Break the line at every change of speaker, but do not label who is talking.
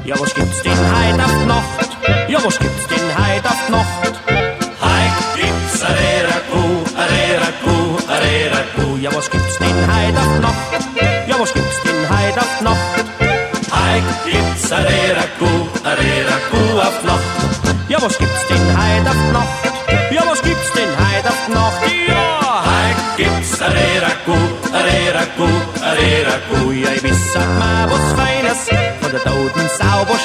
Ja, was gibt's denn heut auf Nacht? Ja, was gibt's denn heut auf Nacht?
Heut gibt's Areraku.
Ja, was gibt's denn heut auf Nacht? Ja, was gibt's denn heut auf Nacht?
Heut gibt's Areraku auf Nacht.
Ja, was gibt's denn heut auf Nacht? Ja, was gibt's denn heut auf Nacht? Ja,
heut gibt's Areraku.
Ja, ich wiss, sag mal was Feines von der toten Sau, was